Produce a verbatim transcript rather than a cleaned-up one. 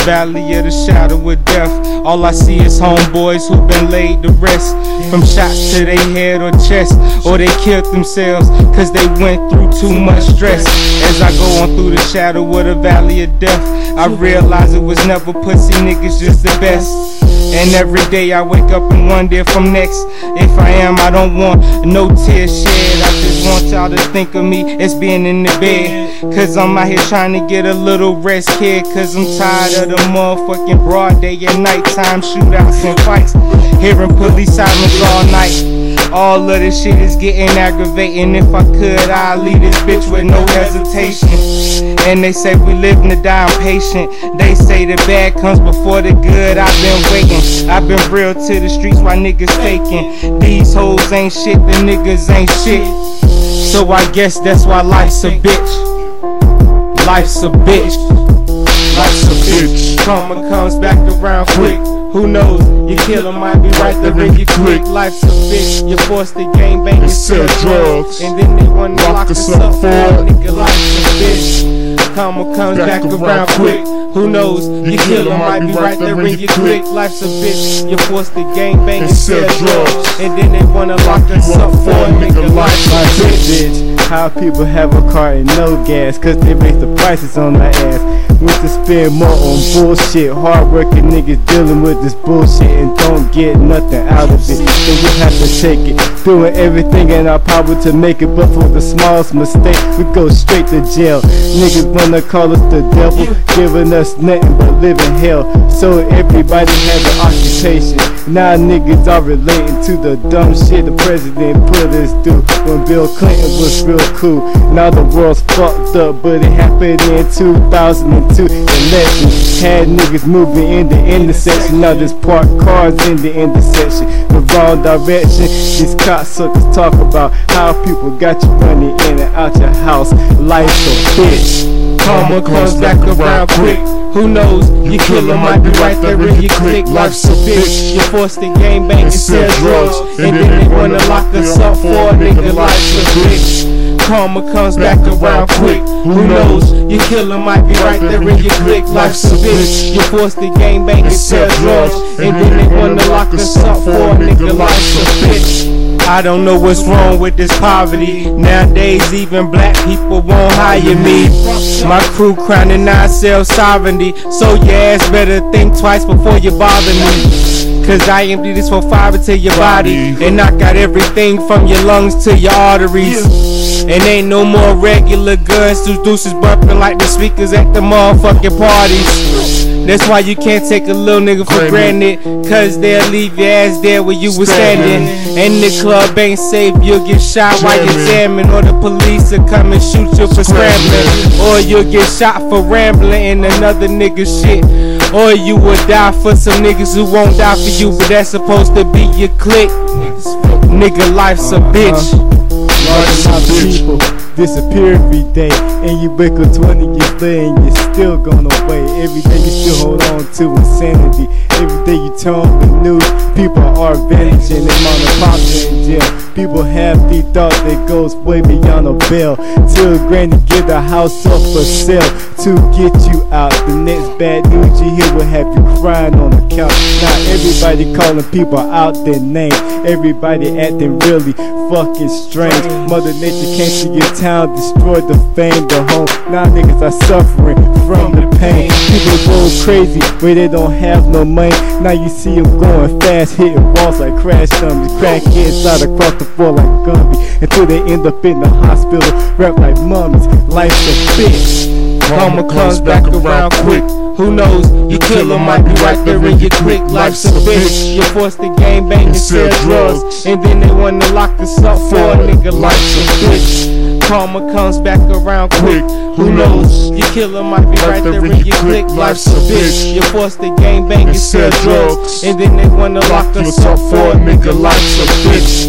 valley of the shadow of death. All I see is homeboys who been laid to rest, from shots to their head or chest, or they killed themselves cause they went through too much stress. As I go on through the shadow of the valley of death, I realize it was never pussy niggas, just the best. And every day I wake up and wonder if I'm next. If I am, I don't want no tears shed. I just want y'all to think of me as being in the bed, cause I'm out here trying to get a little rest, kid. Cause I'm tired of the motherfucking broad day and nighttime shootouts and fights, hearing police sirens all night. All of this shit is getting aggravating. If I could, I'd leave this bitch with no hesitation. And they say we live to die, I'm patient. They say the bad comes before the good. I've been waiting, I've been real to the streets while niggas faking. These hoes ain't shit, the niggas ain't shit. So I guess that's why life's a bitch. Life's a bitch. Life's a bitch. Karma comes back around quick. Who knows, your killer might be right there in your clique. Life's a bitch, you're forced to gang bang and sell drugs, and then they wanna lock us up for a nigga. Life's a bitch, karma comes back around quick. Who knows, your killer might be right there in your clique. Life's a bitch, you're forced to gang bang and sell drugs, and then they wanna lock us up for a nigga. Life's a bitch. How people have a car and no gas, cause they raise the prices on their ass. Went to spend more on bullshit. Hard-working niggas dealing with this bullshit and don't get nothing out of it. So we have to take it, doing everything in our power to make it. But for the smallest mistake, we go straight to jail. Niggas wanna call us the devil, giving us nothing but living hell. So everybody has an occupation. Now niggas are relating to the dumb shit the president put us through when Bill Clinton was real cool. Now the world's fucked up, but it happened in two thousand two. Elections had niggas moving in the intersection. Now just park cars in the intersection, the wrong direction. These cocksuckers talk about how people got you running in and out your house. Life's a bitch. Karma comes back around quick. Who knows, your killer might be right there in your clique. Life's a bitch, you're forced to gang bang and sell drugs, and then they wanna lock us up for a nigga. Life's a bitch. Karma comes back around quick. Who knows, your killer might be right there in your clique. Life's a bitch, you're forced to gang bang and sell drugs, and then they wanna lock us up for a nigga. Life's a bitch. I don't know what's wrong with this poverty. Nowadays even black people won't hire me. My crew crowning ourselves sovereignty, so your ass better think twice before you bother me. Cause I empty this for fiber to your body, and knock out everything from your lungs to your arteries. And ain't no more regular guns, those deuces bumping like the speakers at the motherfucking parties. That's why you can't take a little nigga for granted, cause they'll leave your ass there where you was standing. And the club ain't safe, you'll get shot while you're jamming, or the police will come and shoot you for scrambling, or you'll get shot for rambling in another nigga's shit, or you will die for some niggas who won't die for you, but that's supposed to be your clique. Nigga, life's a bitch. Large amount of people disappear every day, and you wake up twenty years later and you're still gone away. Every day you still hold on to insanity. Every day you turn on the news, people are vanishing. They mom and pops in jail. People have the thought that goes way beyond a bell. Till granny get a house up for sale to get you out. The next bad news you hear will have you crying on the couch. Now everybody calling people out their name. Everybody acting really fucking strange. Mother Nature came to your town, destroyed the fame, the home. Now niggas are suffering from the pain. People go crazy where they don't have no money. Now you see them going fast, hitting balls like crash dummies. Crackheads out across the floor like Gumby, until they end up in the hospital, wrapped like mummies. Life's a bitch. Karma comes back around quick. Who knows, your killer might be right there in your clique. Life's a bitch, you're forced to gang bang and sell drugs, and then they wanna lock us up for a nigga. Life's a bitch. Karma comes back around quick. Who knows, your killer might be right there in your clique. Life's a bitch, you're forced to gang bang and sell drugs, and then they wanna lock us up for a nigga. Life's a bitch.